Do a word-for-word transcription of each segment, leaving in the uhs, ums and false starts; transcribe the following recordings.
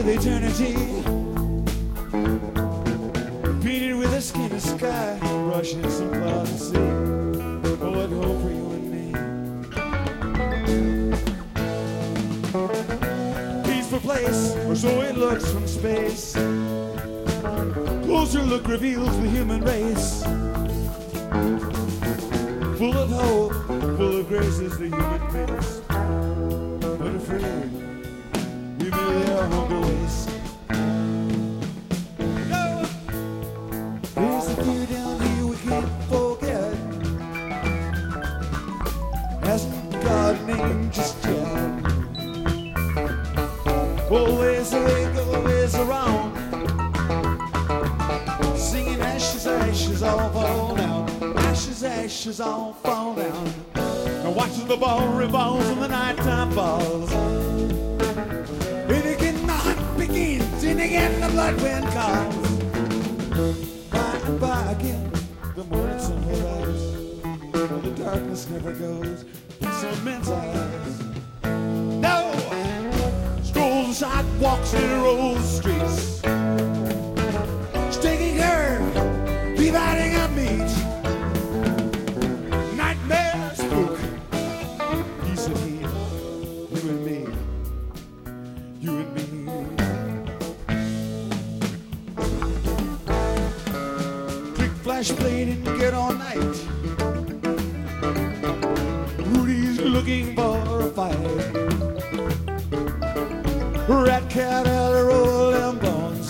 with eternity, painted with a skin of sky, rushing some clouds to sea. Oh, what hope for you and me. Peaceful place, or so it looks from space. Closer look reveals the human race. Full of hope, full of grace is the human face. But afraid, we merely are hunger waste. No! There's a few down here we can't forget. Hasn't God named just yet. Always awake, always around. Singing ashes, ashes, all fall down. Ashes, ashes, all fall down. Now watching the ball revolves when the nighttime falls. And again the hunt begins, and again the blood wind calls. By and by again, the morning sun will rise. Well, the darkness never goes in some men's eyes. No! Strolls the sidewalks and rolls the streets. Taking her, dividing up meat. Nightmare spook. He said he, you and me, you and me. Click flash blade and get all night. Rudy's looking for a fight. Rat cat out of roll them bones.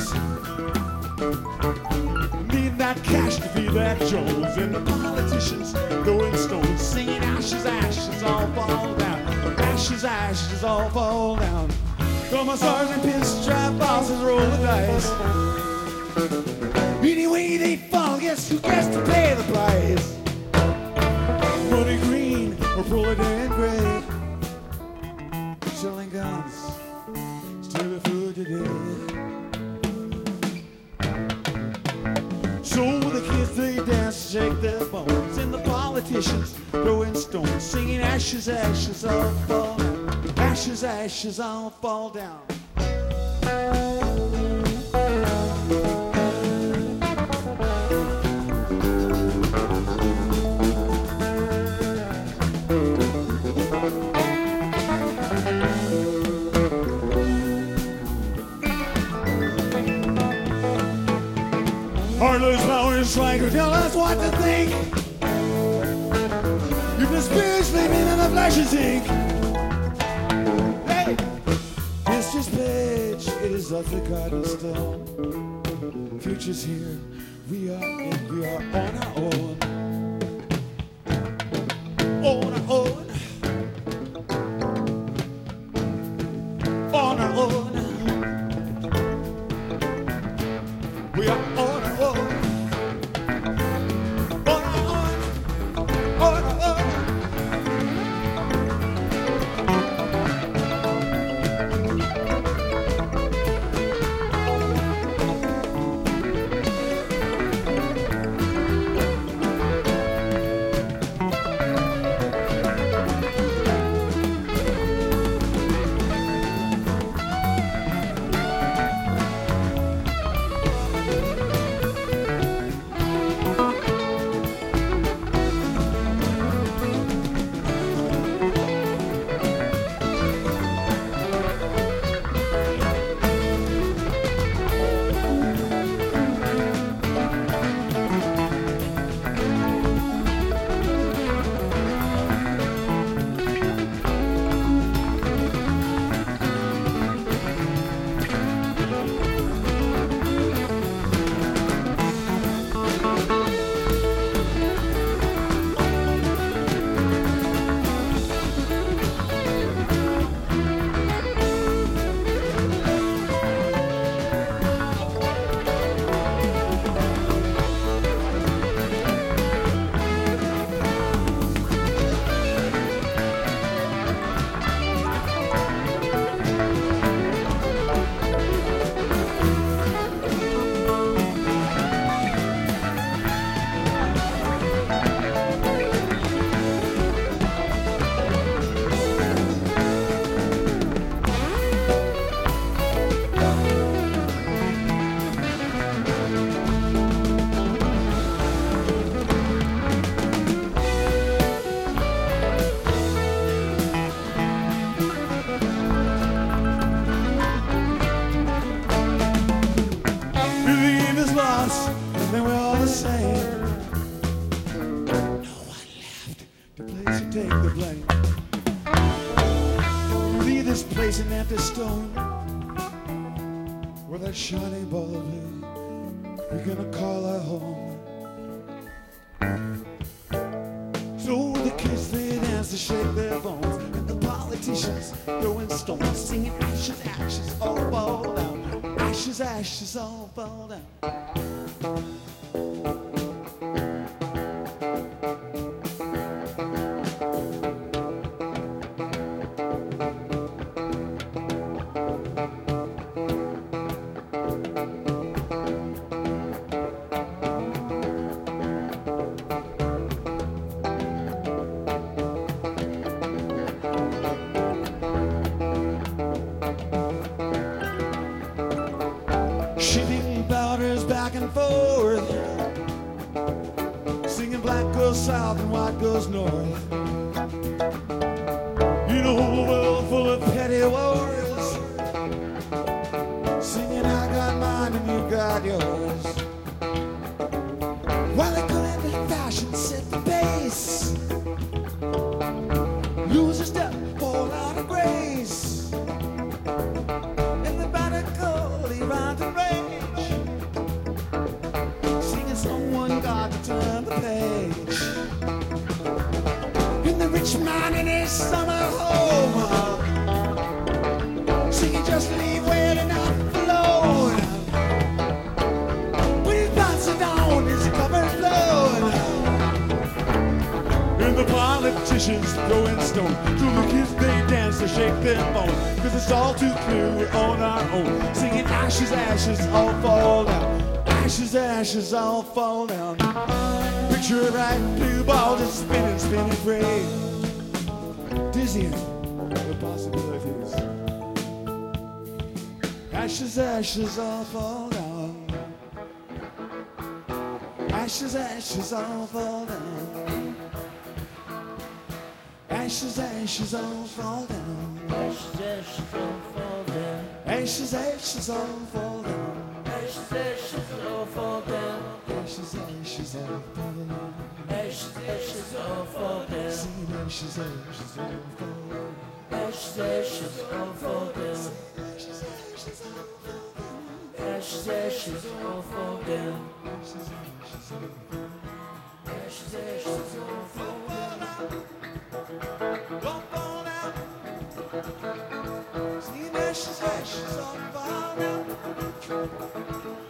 That cash to feed that Jones, and the politicians throwing stones, singing ashes, ashes, all fall down. Ashes, ashes, all fall down. Commissars and pinstripe bosses roll the dice. Anyway they fall, guess who gets to pay the price? Money green or proletarian gray, selling guns, stealing food today. So the kids, they dance, shake their bones, and the politicians throwing stones, singing ashes, ashes, all fall down. Ashes, ashes, all fall down. Hardler's power is trying to tell us what to think. If the spirit's living and the flesh is ink. Hey! Mistress Page, it is us the garden stone. Future's here, we are and we are on our own. On our own. On our own. We are on our own. On our own. On our own. take the blame. Leave this place an empty stone with a shiny ball of blue. We're gonna call our home. So the kids they dance to shake their bones, and the politicians throwing stones, singing ashes, ashes, all fall down. Ashes, ashes, all fall down. Shooting powders back and forth, singing black goes south and white goes north. In a whole world full of petty wars, singing I got mine and you got yours. While they claim that fashion set the pace, lose a step, fall out of grace. Turn the page. In the rich man in his summer home, so you just leave well enough alone. But he's bouncing down his covered blown. And the politicians throwing stone to the kids they dance to shake their bone. Cause it's all too clear we're on our own, singing ashes, ashes, all fall down. Ashes, ashes, all fall down. Picture a bright blue ball just spinning, spinning free, dizzying the possibilities. Ashes, ashes, all fall down. Ashes, ashes, all fall down. Ashes, ashes, all fall down. Ashes, ashes, all fall down. Ashes, ashes, all fall down. Ashes, ashes, all fall down. Ashes, ashes, all fall down. Ashes, ashes, all fall down. Singing ashes, ashes, all fall down. Ashes, ashes, all fall down. Ashes, ashes, all fall down. Ashes, ashes, all fall down. Ashes, ashes, all fall down. Ashes, ashes, all fall down. All fall down. Singing ashes, ashes, all fall down.